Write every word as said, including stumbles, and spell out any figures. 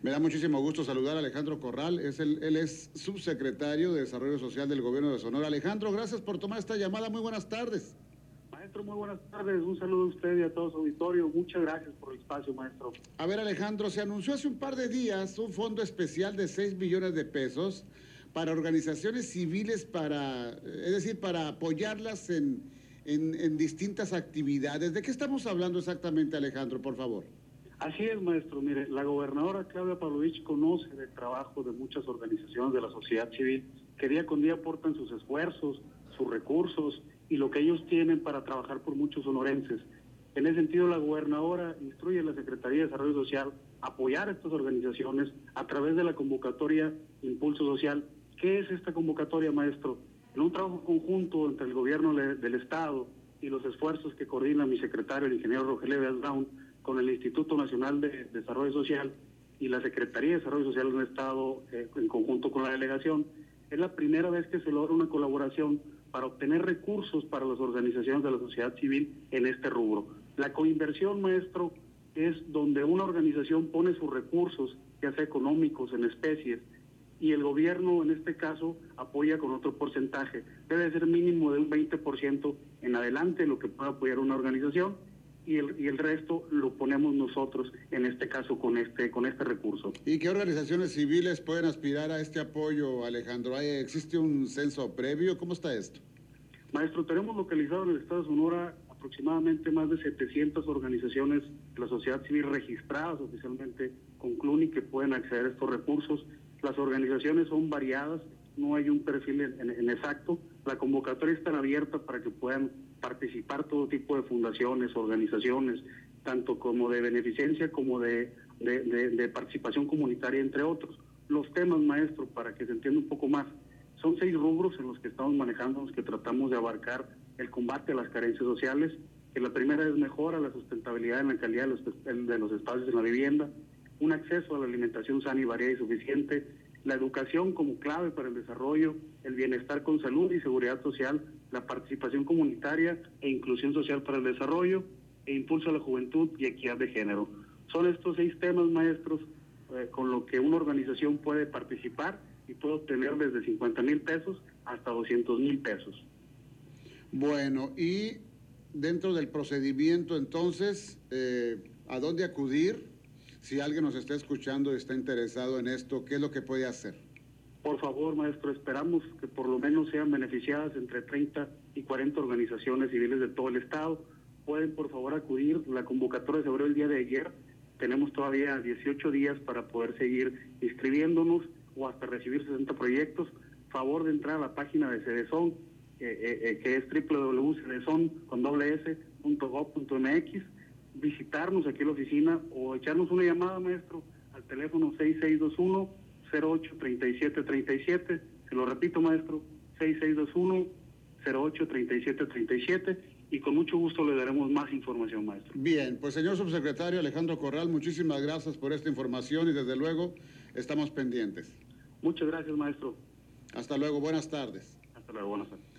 Me da muchísimo gusto saludar a Alejandro Corral, es el, él es subsecretario de Desarrollo Social del Gobierno de Sonora. Alejandro, gracias por tomar esta llamada, muy buenas tardes. Maestro, muy buenas tardes, un saludo a usted y a todo su auditorio, muchas gracias por el espacio, maestro. A ver, Alejandro, se anunció hace un par de días un fondo especial de seis millones de pesos para organizaciones civiles, para, es decir, para apoyarlas en, en, en distintas actividades. ¿De qué estamos hablando exactamente, Alejandro, por favor? Así es, maestro. Mire, la gobernadora Claudia Pavlovich conoce del trabajo de muchas organizaciones de la sociedad civil que día con día aportan sus esfuerzos, sus recursos y lo que ellos tienen para trabajar por muchos sonorenses. En ese sentido, la gobernadora instruye a la Secretaría de Desarrollo Social a apoyar a estas organizaciones a través de la convocatoria Impulso Social. ¿Qué es esta convocatoria, maestro? En un trabajo conjunto entre el gobierno del Estado y los esfuerzos que coordina mi secretario, el ingeniero Rogelio Díaz Brown, con el Instituto Nacional de Desarrollo Social y la Secretaría de Desarrollo Social del Estado, eh, en conjunto con la delegación, es la primera vez que se logra una colaboración para obtener recursos para las organizaciones de la sociedad civil en este rubro. La coinversión, maestro, es donde una organización pone sus recursos, ya sea económicos, en especies, y el gobierno, en este caso, apoya con otro porcentaje. Debe ser mínimo de un veinte por ciento en adelante lo que pueda apoyar una organización, y el, y el resto lo ponemos nosotros, en este caso, con este, con este recurso. ¿Y qué organizaciones civiles pueden aspirar a este apoyo, Alejandro? ¿Existe un censo previo? ¿Cómo está esto? Maestro, tenemos localizado en el estado de Sonora aproximadamente más de setecientas organizaciones de la sociedad civil registradas oficialmente con CLUNY que pueden acceder a estos recursos. Las organizaciones son variadas, no hay un perfil en, en, en exacto. La convocatoria está abierta para que puedan participar todo tipo de fundaciones, organizaciones, tanto como de beneficencia como de, de, de, de participación comunitaria, entre otros. Los temas, maestro, para que se entienda un poco más, son seis rubros en los que estamos manejando, en los que tratamos de abarcar el combate a las carencias sociales, que la primera es mejora la sustentabilidad en la calidad de los, de los espacios en la vivienda, un acceso a la alimentación sana y variada y suficiente, la educación como clave para el desarrollo, el bienestar con salud y seguridad social, la participación comunitaria e inclusión social para el desarrollo, e impulso a la juventud y equidad de género. Son estos seis temas, maestros, eh, con lo que una organización puede participar y puede obtener desde cincuenta mil pesos hasta doscientos mil pesos. Bueno, y dentro del procedimiento, entonces, eh, ¿a dónde acudir? Si alguien nos está escuchando y está interesado en esto, ¿qué es lo que puede hacer? Por favor, maestro, esperamos que por lo menos sean beneficiadas entre treinta y cuarenta organizaciones civiles de todo el estado. Pueden, por favor, acudir. La convocatoria se abrió el día de ayer. Tenemos todavía dieciocho días para poder seguir inscribiéndonos o hasta recibir sesenta proyectos. Favor de entrar a la página de Cedeson, eh, eh, que es doble u doble u doble u punto cedeson con doble s punto gob punto m x, visitarnos aquí en la oficina o echarnos una llamada, maestro, al teléfono seis seis dos uno, cero ocho, tres siete tres siete. Se lo repito, maestro, seis seis dos uno, cero ocho, tres siete tres siete, y con mucho gusto le daremos más información, maestro. Bien, pues señor subsecretario Alejandro Corral, muchísimas gracias por esta información y desde luego estamos pendientes. Muchas gracias, maestro. Hasta luego, buenas tardes. Hasta luego, buenas tardes.